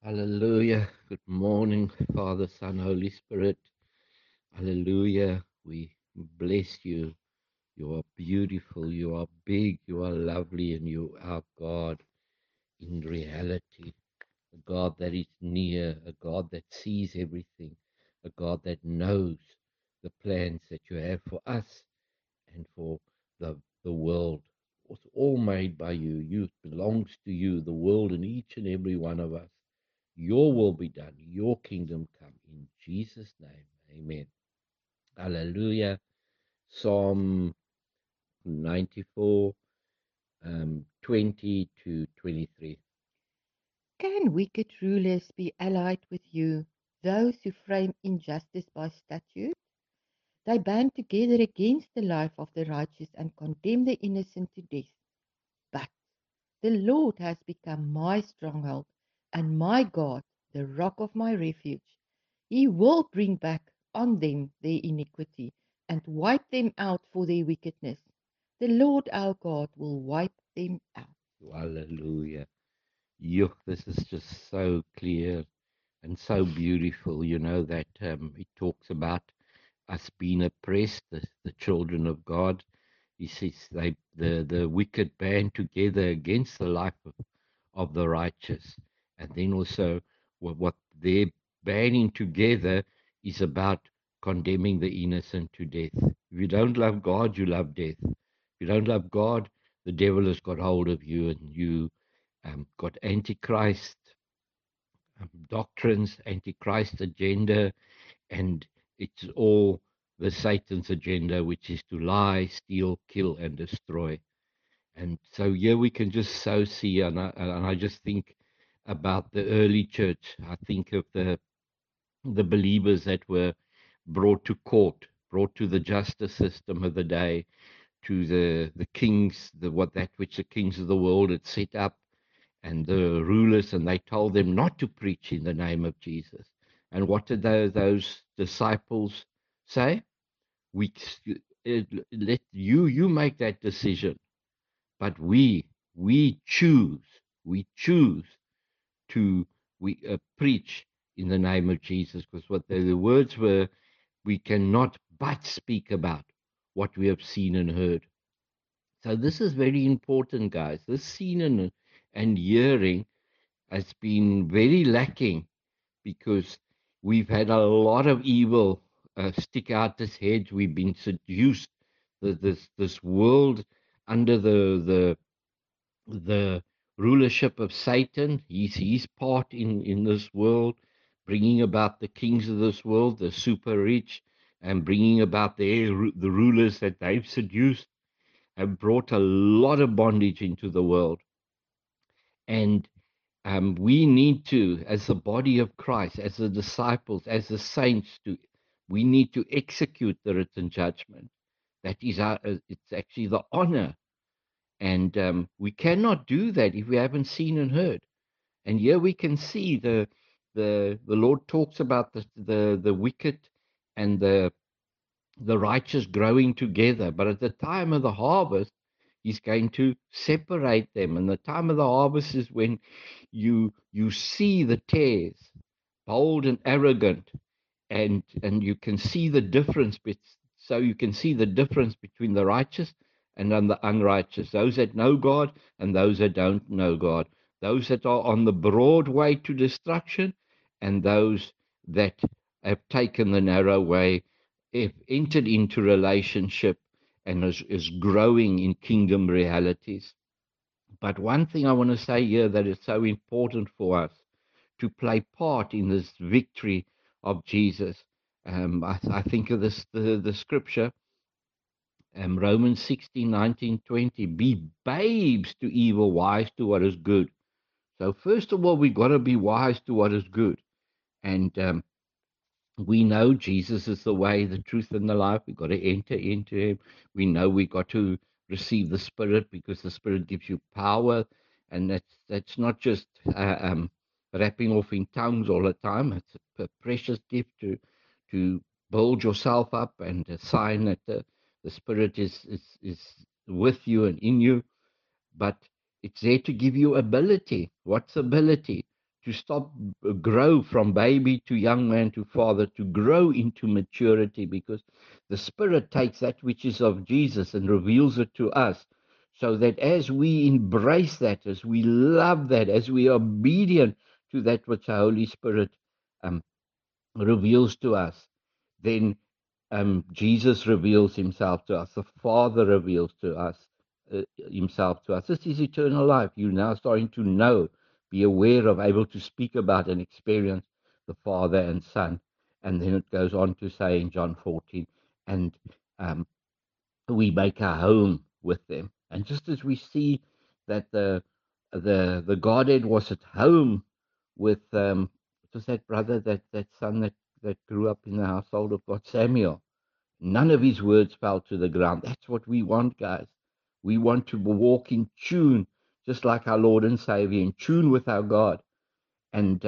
Hallelujah. Good morning, Father, Son, Holy Spirit. Hallelujah. We bless you. You are beautiful. You are big. You are lovely. And you are God in reality. A God that is near. A God that sees everything. A God that knows the plans that you have for us and for the world. It's all made by you. You belongs to you, the world and each and every one of us. Your will be done, your kingdom come in Jesus' name. Amen. Hallelujah. Psalm 94, 20 to 23. Can wicked rulers be allied with you, those who frame injustice by statute? They band together against the life of the righteous and condemn the innocent to death. But the Lord has become my stronghold and my God, the rock of my refuge. He will bring back on them their iniquity and wipe them out for their wickedness. The Lord our God will wipe them out. Hallelujah. This is just so clear and so beautiful, that it talks about us being oppressed, the children of God. He says the wicked band together against the life of the righteous. And then also what they're banding together is about condemning the innocent to death. If you don't love God, you love death. If you don't love God, the devil has got hold of you, and you got antichrist doctrines, antichrist agenda, and it's all the Satan's agenda, which is to lie, steal, kill, and destroy. And so here we can just so see, and I just think about the early church. I think of the believers that were brought to court, brought to the justice system of the day, to the kings, that which the kings of the world had set up, and the rulers, and they told them not to preach in the name of Jesus. And what did those disciples say? We let you make that decision, but we choose to we preach in the name of Jesus, because what the words were, we cannot but speak about what we have seen and heard. So this is very important, guys. This seeing and hearing has been very lacking, because we've had a lot of evil stick out its head. We've been seduced. This world under the rulership of Satan. He's his part in this world, bringing about the kings of this world, the super rich, and bringing about the rulers that they've seduced, have brought a lot of bondage into the world. And we need to, as the body of Christ, as the disciples, as the saints, we need to execute the written judgment. That is it's actually the honor, and we cannot do that if we haven't seen and heard. And here we can see the Lord talks about the wicked and the righteous growing together, but at the time of the harvest, He's going to separate them. And the time of the harvest is when you see the tares, bold and arrogant, and you can see the difference. So you can see the difference between the righteous and the unrighteous, those that know God and those that don't know God, those that are on the broad way to destruction and those that have taken the narrow way, have entered into relationship and is growing in kingdom realities. But one thing I want to say here that is so important for us to play part in this victory of Jesus. I think of the scripture, Romans 16, 19, 20. Be babes to evil, wise to what is good. So first of all, we got to be wise to what is good. And we know Jesus is the way, the truth, and the life. We've got to enter into him. We know we got to receive the Spirit, because the Spirit gives you power. And that's not just rapping off in tongues all the time. It's a precious gift to build yourself up, and a sign that the Spirit is with you and in you. But it's there to give you ability. What's ability? to stop grow from baby to young man to father, to grow into maturity, because the Spirit takes that which is of Jesus and reveals it to us, so that as we embrace that, as we love that, as we are obedient to that which the Holy Spirit um, reveals to us, then Jesus reveals himself to us. The Father reveals to us himself to us. This is eternal life. You're now starting to know, be aware of, able to speak about and experience the Father and Son. And then it goes on to say in John 14, and um, we make our home with them. And just as we see that the Godhead was at home with what was that brother, that son that grew up in the household of God, Samuel. None of his words fell to the ground. That's what we want, guys. We want to walk in tune, just like our Lord and Savior, in tune with our God. And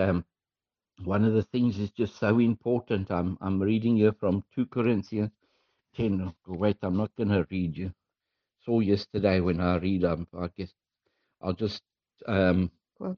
one of the things is just so important. I'm reading here from 2 Corinthians 10. Oh, wait, I'm not going to read you. Saw yesterday when I read, I guess I'll just um, Quote.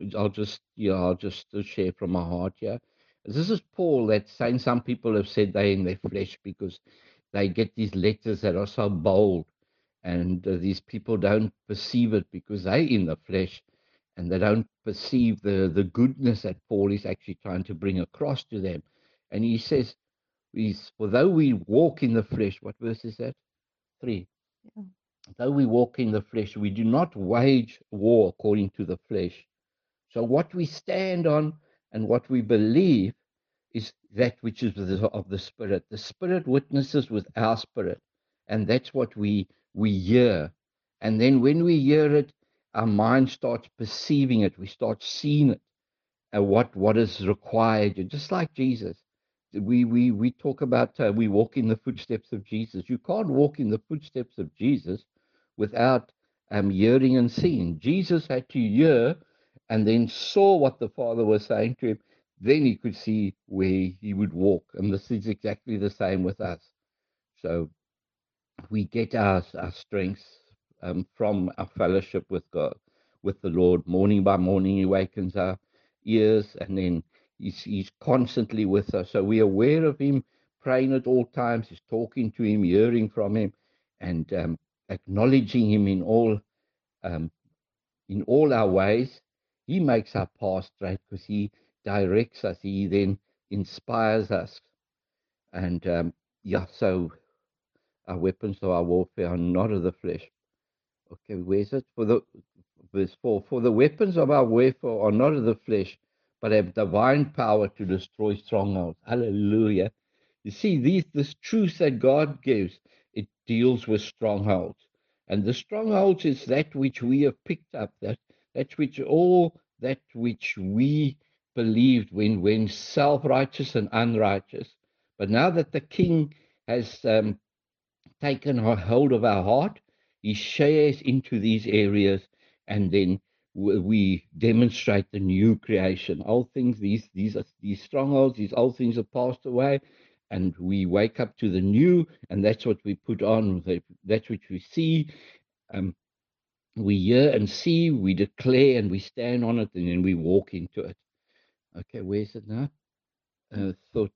I'll just share from my heart here. This is Paul that's saying some people have said they're in their flesh because they get these letters that are so bold, and these people don't perceive it because they're in the flesh, and they don't perceive the goodness that Paul is actually trying to bring across to them. And he says, for though we walk in the flesh, what verse is that? 3. Yeah. Though we walk in the flesh, we do not wage war according to the flesh. So what we stand on and what we believe is that which is of the Spirit. The Spirit witnesses with our spirit, and that's what we hear. And then when we hear it, our mind starts perceiving it. We start seeing it, and what is required. Just like Jesus, we talk about we walk in the footsteps of Jesus. You can't walk in the footsteps of Jesus without hearing and seeing. Jesus had to hear and then saw what the Father was saying to him. Then he could see where he would walk. And this is exactly the same with us. So we get our strength from our fellowship with God, with the Lord. Morning by morning, He awakens our ears, and then He's constantly with us. So we're aware of Him, praying at all times. He's talking to Him, hearing from Him, and acknowledging Him um, in all our ways. He makes our path straight because He directs us. He then inspires us, and so our weapons of our warfare are not of the flesh. Okay, where's it? For the verse 4, for the weapons of our warfare are not of the flesh, but have divine power to destroy strongholds. Hallelujah. You see, this truth that God gives, it deals with strongholds. And the strongholds is that which we have picked up, that which we believed when self-righteous and unrighteous. But now that the King has taken hold of our heart, He shares into these areas, and then we demonstrate the new creation. Old things, these strongholds, these old things have passed away, and we wake up to the new, and that's what we put on. That's what we see. Um, we hear and see, we declare, and we stand on it, and then we walk into it. Okay, where's it now? Thought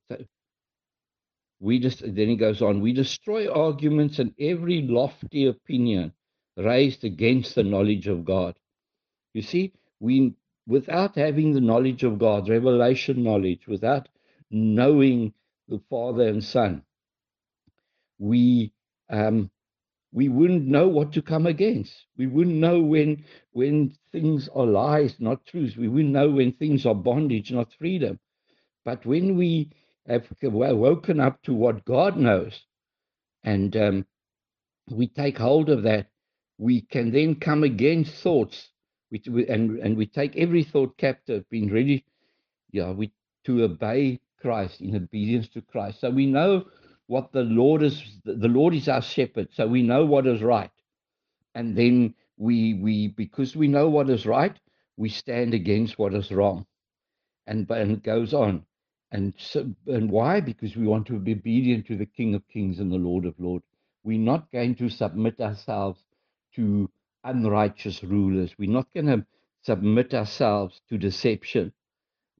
then he goes on, we destroy arguments and every lofty opinion raised against the knowledge of God. You see, without having the knowledge of God, revelation knowledge, without knowing the Father and Son, we we wouldn't know what to come against. We wouldn't know when things are lies, not truth. We wouldn't know when things are bondage, not freedom. But when we have woken up to what God knows, and we take hold of that, we can then come against thoughts, and we take every thought captive, being ready, to obey Christ, in obedience to Christ. So we know what the Lord is. The Lord is our shepherd, so we know what is right, and then we because we know what is right, we stand against what is wrong, and it goes on. And why? Because we want to be obedient to the King of Kings and the Lord of Lords. We're not going to submit ourselves to unrighteous rulers. We're not going to submit ourselves to deception.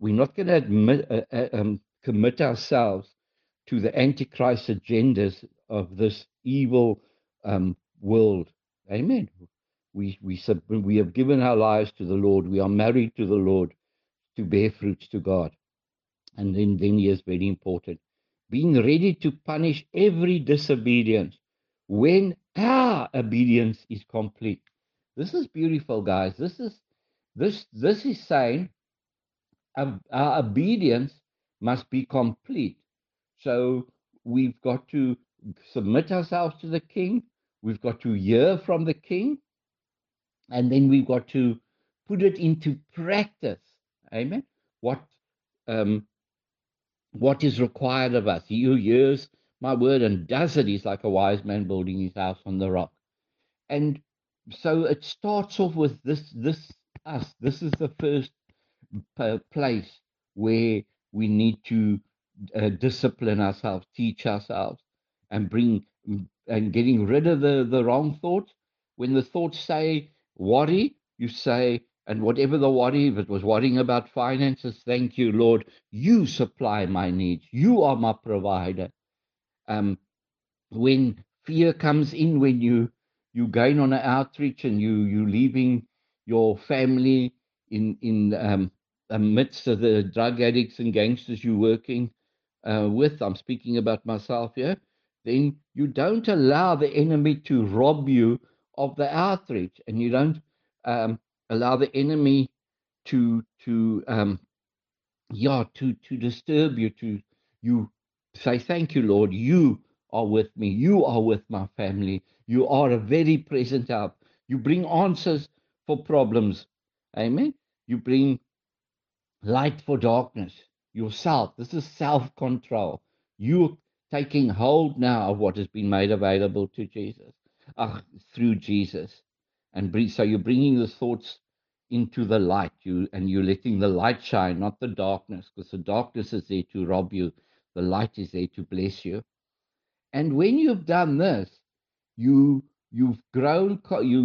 we're not going to commit ourselves to the Antichrist agendas of this evil world. Amen. We have given our lives to the Lord. We are married to the Lord to bear fruits to God. And then here's very important, being ready to punish every disobedience when our obedience is complete. This is beautiful, guys. This is saying our obedience must be complete. So we've got to submit ourselves to the King. We've got to hear from the King, and then we've got to put it into practice. Amen. What um, what is required of us? He who hears my word and does it is like a wise man building his house on the rock. And so it starts off with this us. This is the first place where we need to discipline ourselves, teach ourselves, and getting rid of the wrong thoughts. When the thoughts say worry, you say, and whatever the worry, if it was worrying about finances, thank you, Lord, you supply my needs. You are my provider. Um, when fear comes in, when you going on an outreach and you leaving your family in amidst of the drug addicts and gangsters you're working with, I'm speaking about myself here, then you don't allow the enemy to rob you of the outreach, and you don't allow the enemy to to disturb you, to you say, thank you, Lord, you are with me, you are with my family, you are a very present help, you bring answers for problems. Amen. You bring light for darkness. Yourself, this is self-control. You taking hold now of what has been made available to Jesus, through Jesus, and so you're bringing the thoughts into the light. You're letting the light shine, not the darkness, because the darkness is there to rob you. The light is there to bless you. And when you've done this, you've grown.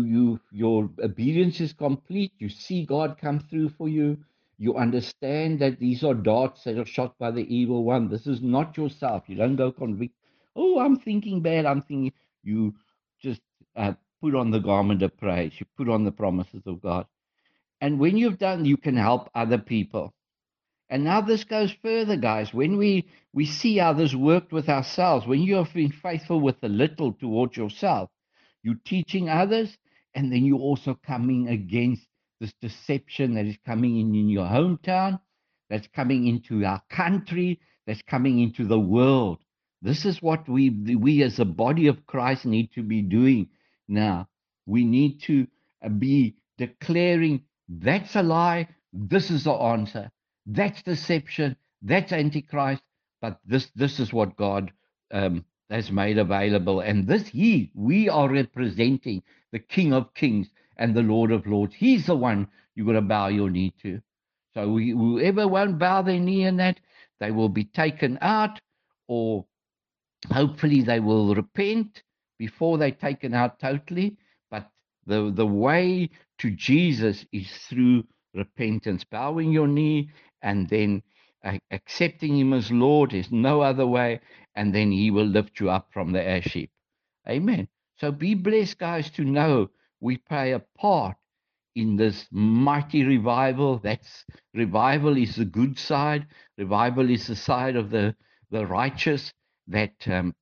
Your obedience is complete. You see God come through for you. You understand that these are darts that are shot by the evil one. This is not yourself. You don't go convict. Oh, I'm thinking bad. I'm thinking. You just put on the garment of praise. You put on the promises of God. And when you've done, you can help other people. And now this goes further, guys. When we see others worked with ourselves, when you have been faithful with the little towards yourself, you're teaching others, and then you're also coming against this deception that is coming in your hometown, that's coming into our country, that's coming into the world. This is what we as a body of Christ need to be doing now. We need to be declaring that's a lie, this is the answer. That's deception. That's Antichrist. But this is what God has made available. And we are representing the King of Kings and the Lord of Lords. He's the one you've got to bow your knee to. So whoever won't bow their knee in that, they will be taken out, or hopefully they will repent before they're taken out totally. But the way to Jesus is through repentance, bowing your knee, and then accepting him as Lord. There's no other way, and then he will lift you up from the ash heap. Amen. So be blessed, guys, to know we play a part in this mighty revival. That's revival is the good side. Revival is the side of the righteous, that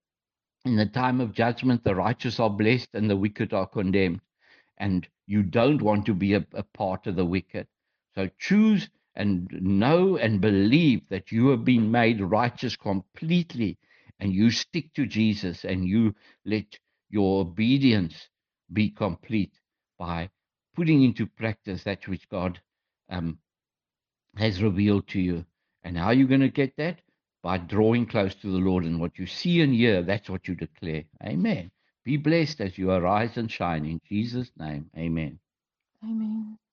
in the time of judgment, the righteous are blessed and the wicked are condemned. And you don't want to be a part of the wicked. So choose and know and believe that you have been made righteous completely, and you stick to Jesus, and you let your obedience be complete by putting into practice that which God um, has revealed to you. And how are you going to get that? By drawing close to the Lord, and what you see and hear, that's what you declare. Amen. Be blessed as you arise and shine in Jesus' name. Amen. Amen.